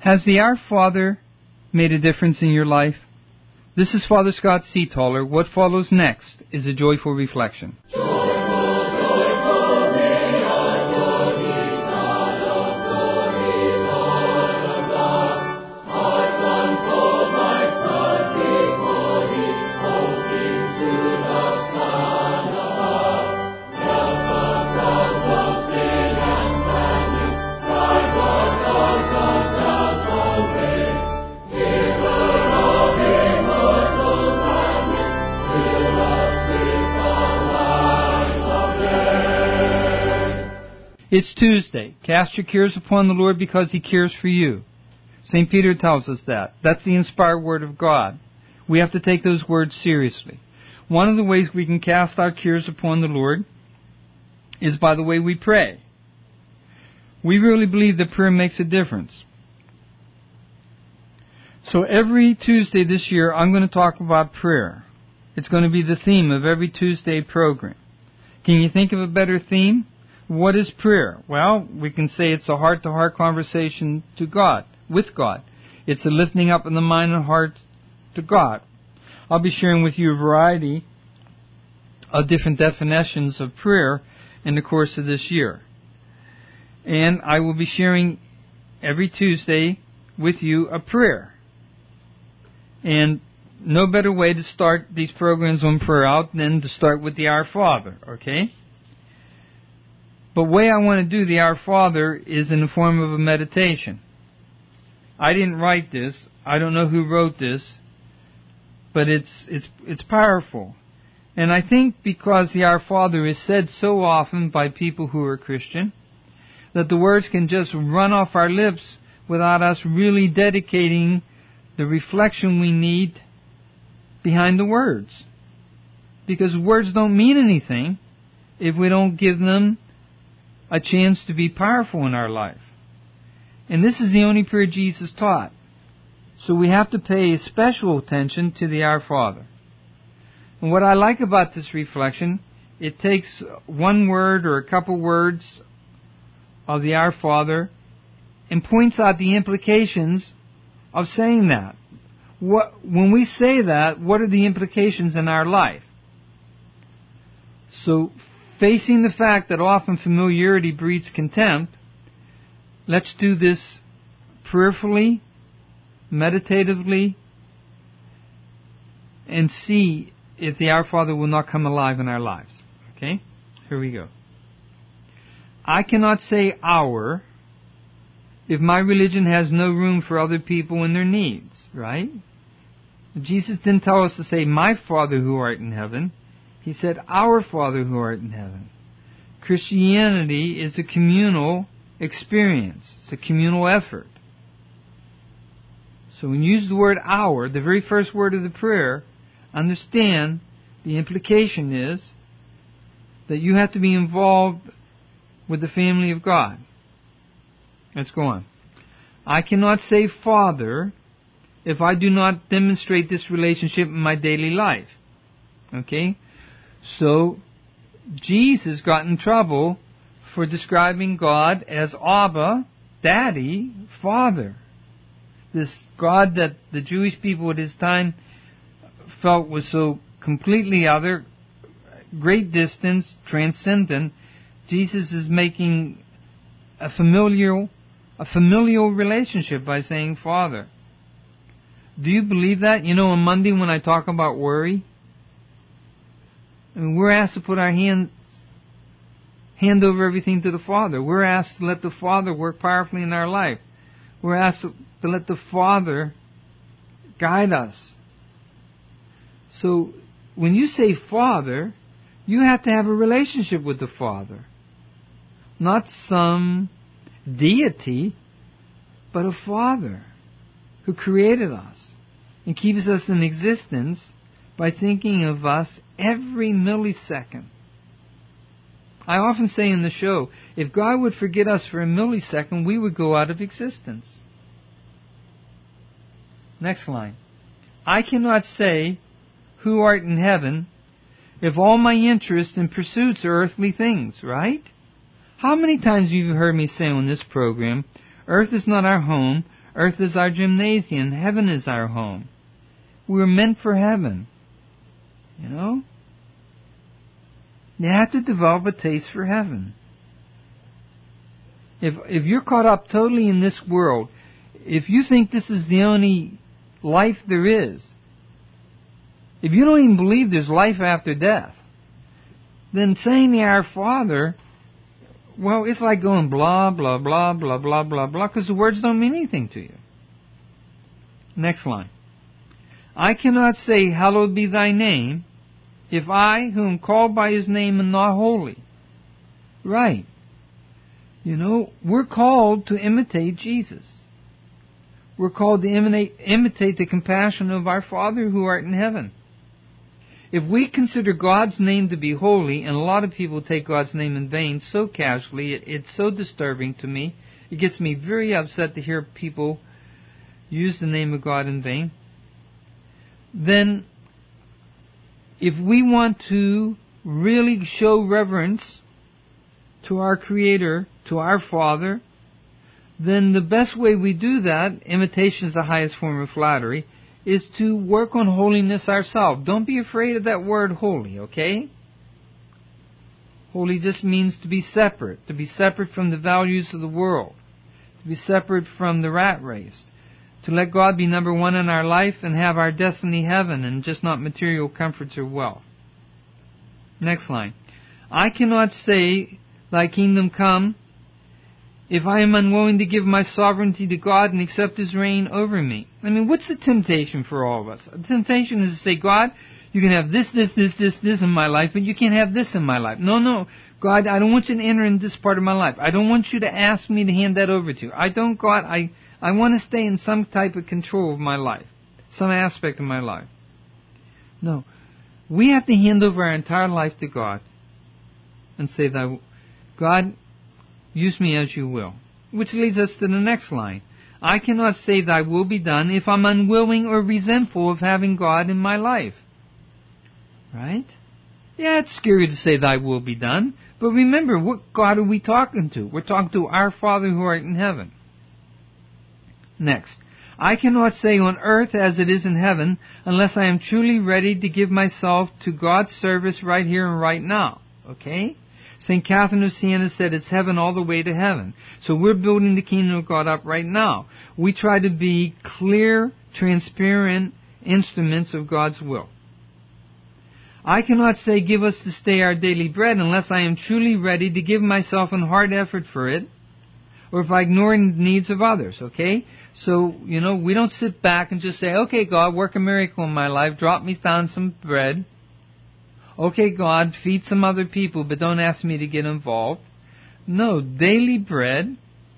Has the Our Father made a difference in your life? This is Father Scott Seataller. What follows next is a joyful reflection. It's Tuesday. Cast your cares upon the Lord because He cares for you. St. Peter tells us that. That's the inspired Word of God. We have to take those words seriously. One of the ways we can cast our cares upon the Lord is by the way we pray. We really believe that prayer makes a difference. So every Tuesday this year, I'm going to talk about prayer. It's going to be the theme of every Tuesday program. Can you think of a better theme? What is prayer? Well, we can say it's a heart-to-heart conversation to God, with God. It's a lifting up in the mind and heart to God. I'll be sharing with you a variety of different definitions of prayer in the course of this year. And I will be sharing every Tuesday with you a prayer. And no better way to start these programs on prayer out than to start with the Our Father, okay? But the way I want to do the Our Father is in the form of a meditation. I didn't write this. I don't know who wrote this. But it's powerful. And I think because the Our Father is said so often by people who are Christian, that the words can just run off our lips without us really dedicating the reflection we need behind the words. Because words don't mean anything if we don't give them a chance to be powerful in our life. And this is the only prayer Jesus taught. So we have to pay special attention to the Our Father. And what I like about this reflection, it takes one word or a couple words of the Our Father and points out the implications of saying that. When we say that, what are the implications in our life? So, facing the fact that often familiarity breeds contempt, let's do this prayerfully, meditatively, and see if the Our Father will not come alive in our lives. Okay? Here we go. I cannot say our if my religion has no room for other people and their needs, right? Jesus didn't tell us to say, my Father who art in heaven. He said, our Father who art in heaven. Christianity is a communal experience. It's a communal effort. So when you use the word our, the very first word of the prayer, understand the implication is that you have to be involved with the family of God. Let's go on. I cannot say Father if I do not demonstrate this relationship in my daily life. Okay? So, Jesus got in trouble for describing God as Abba, Daddy, Father. This God that the Jewish people at his time felt was so completely other, great distance, transcendent. Jesus is making a familial relationship by saying Father. Do you believe that? You know, on Monday when I talk about worry, I mean, we're asked to put our hand over everything to the Father. We're asked to let the Father work powerfully in our life. We're asked to let the Father guide us. So, when you say Father, you have to have a relationship with the Father. Not some deity, but a Father who created us and keeps us in existence by thinking of us every millisecond. I often say in the show, if God would forget us for a millisecond, we would go out of existence. Next line. I cannot say, who art in heaven, if all my interests and pursuits are earthly things, right? How many times have you heard me say on this program, earth is not our home, Earth is our gymnasium. Heaven is our home. We're meant for heaven. You know? You have to develop a taste for heaven. If you're caught up totally in this world, if you think this is the only life there is, if you don't even believe there's life after death, then saying the Our Father, well, it's like going blah, blah, blah, blah, blah, blah, blah, because the words don't mean anything to you. Next line. I cannot say, hallowed be thy name, if I, who am called by his name, am not holy. Right. You know, we're called to imitate Jesus. We're called to imitate the compassion of our Father who art in heaven. If we consider God's name to be holy, and a lot of people take God's name in vain so casually, it's so disturbing to me. It gets me very upset to hear people use the name of God in vain. Then, if we want to really show reverence to our Creator, to our Father, then the best way we do that, imitation is the highest form of flattery, is to work on holiness ourselves. Don't be afraid of that word holy, okay? Holy just means to be separate from the values of the world, to be separate from the rat race, to let God be number one in our life and have our destiny heaven and just not material comforts or wealth. Next line. I cannot say, thy kingdom come, if I am unwilling to give my sovereignty to God and accept his reign over me. I mean, what's the temptation for all of us? The temptation is to say, God, you can have this in my life, but you can't have this in my life. No, God, I don't want you to enter in this part of my life. I don't want you to ask me to hand that over to you. God, I want to stay in some type of control of my life, some aspect of my life. No, we have to hand over our entire life to God and say, God, use me as you will. Which leads us to the next line. I cannot say thy will be done if I'm unwilling or resentful of having God in my life. Right? Yeah, it's scary to say thy will be done. But remember, what God are we talking to? We're talking to our Father who art in heaven. Next. I cannot say on earth as it is in heaven unless I am truly ready to give myself to God's service right here and right now. Okay? St. Catherine of Siena said it's heaven all the way to heaven. So we're building the kingdom of God up right now. We try to be clear, transparent instruments of God's will. I cannot say, give us this day our daily bread unless I am truly ready to give myself in hard effort for it, or if I ignore the needs of others, okay? So, we don't sit back and just say, okay, God, work a miracle in my life, drop me down some bread. Okay, God, feed some other people, but don't ask me to get involved. No, daily bread,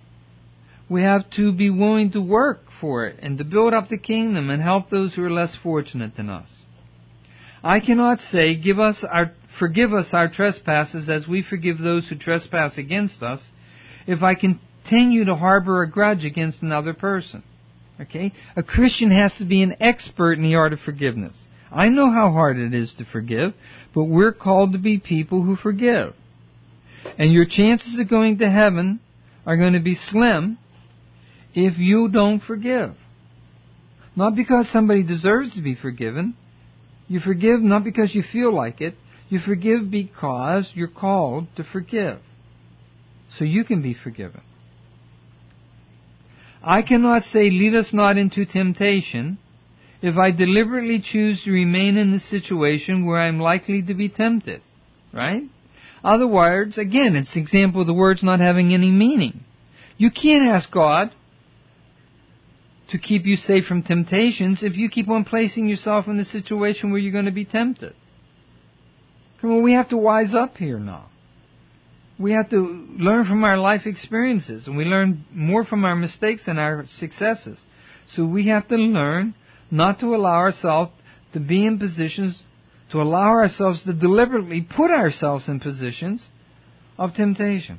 we have to be willing to work for it and to build up the kingdom and help those who are less fortunate than us. I cannot say, forgive us our trespasses as we forgive those who trespass against us, if I continue to harbor a grudge against another person. Okay? A Christian has to be an expert in the art of forgiveness. I know how hard it is to forgive, but we're called to be people who forgive. And your chances of going to heaven are going to be slim if you don't forgive. Not because somebody deserves to be forgiven. You forgive not because you feel like it. You forgive because you're called to forgive. So you can be forgiven. I cannot say, lead us not into temptation, if I deliberately choose to remain in the situation where I'm likely to be tempted. Right? Other words, again, it's an example of the words not having any meaning. You can't ask God to keep you safe from temptations if you keep on placing yourself in the situation where you're going to be tempted. Come on, we have to wise up here now. We have to learn from our life experiences, and we learn more from our mistakes than our successes. So we have to learn not to allow ourselves to be in positions, to allow ourselves to deliberately put ourselves in positions of temptation.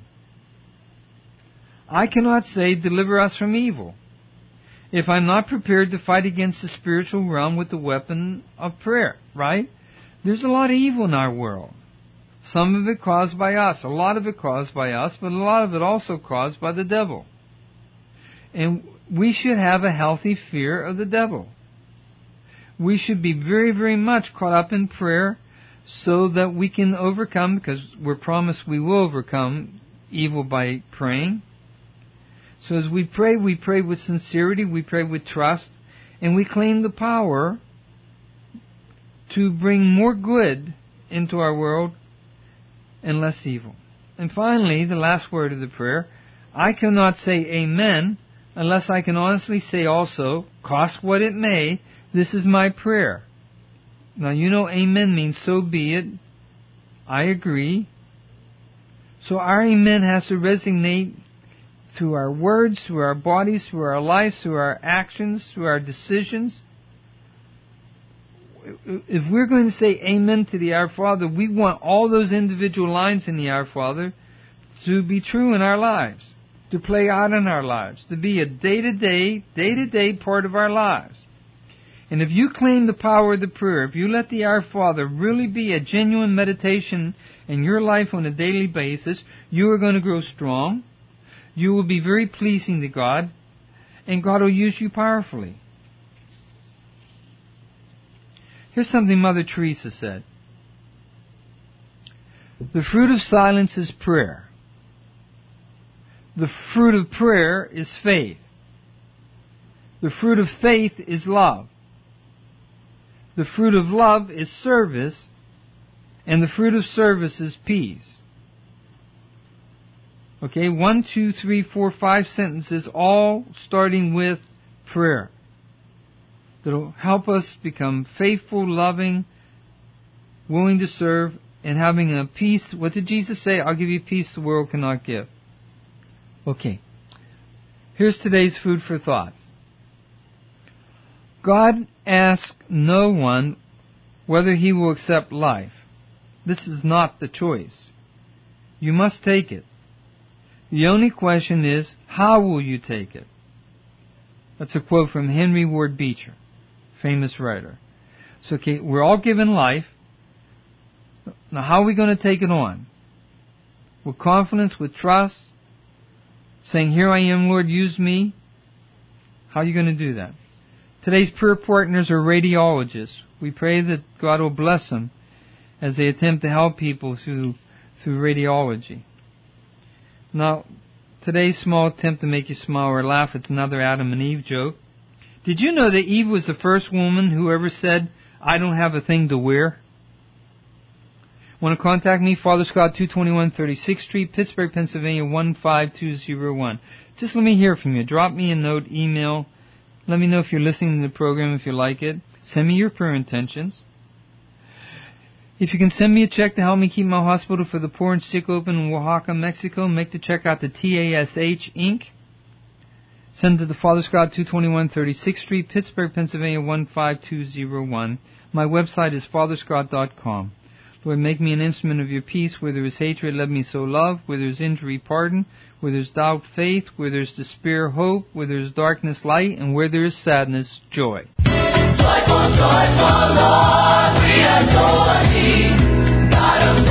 I cannot say, deliver us from evil, if I'm not prepared to fight against the spiritual realm with the weapon of prayer, right? There's a lot of evil in our world. Some of it caused by us, a lot of it caused by us, but a lot of it also caused by the devil. And we should have a healthy fear of the devil. We should be very, very much caught up in prayer so that we can overcome, because we're promised we will overcome evil by praying. So as we pray with sincerity, we pray with trust, and we claim the power to bring more good into our world and less evil. And finally, the last word of the prayer, I cannot say amen unless I can honestly say also, cost what it may, this is my prayer. Now, you know amen means so be it. I agree. So our amen has to resonate through our words, through our bodies, through our lives, through our actions, through our decisions. If we're going to say amen to the Our Father, we want all those individual lines in the Our Father to be true in our lives, to play out in our lives, to be a day-to-day part of our lives. And if you claim the power of the prayer, if you let the Our Father really be a genuine meditation in your life on a daily basis, you are going to grow strong. You will be very pleasing to God, and God will use you powerfully. Here's something Mother Teresa said. The fruit of silence is prayer. The fruit of prayer is faith. The fruit of faith is love. The fruit of love is service, and the fruit of service is peace. Okay, 1, 2, 3, 4, 5 sentences, all starting with prayer. That'll help us become faithful, loving, willing to serve, and having a peace. What did Jesus say? I'll give you peace the world cannot give. Okay, here's today's food for thought. God asks no one whether he will accept life. This is not the choice. You must take it. The only question is, how will you take it? That's a quote from Henry Ward Beecher, famous writer. So, okay, we're all given life. Now, how are we going to take it on? With confidence, with trust, saying, here I am, Lord, use me. How are you going to do that? Today's prayer partners are radiologists. We pray that God will bless them as they attempt to help people through radiology. Now, today's small attempt to make you smile or laugh, it's another Adam and Eve joke. Did you know that Eve was the first woman who ever said, I don't have a thing to wear? Want to contact me? Father Scott, 221 36th Street, Pittsburgh, Pennsylvania, 15201. Just let me hear from you. Drop me a note, email. Let me know if you're listening to the program, if you like it. Send me your prayer intentions. If you can send me a check to help me keep my hospital for the poor and sick open in Oaxaca, Mexico, make the check out to TASH Inc. Send it to Father Scott, 221 36th Street, Pittsburgh, Pennsylvania, 15201. My website is fatherscott.com. Lord, make me an instrument of your peace. Where there is hatred, let me sow love. Where there is injury, pardon. Where there is doubt, faith. Where there is despair, hope. Where there is darkness, light. And where there is sadness, joy. Joyful, joyful, Lord, we adore thee, God of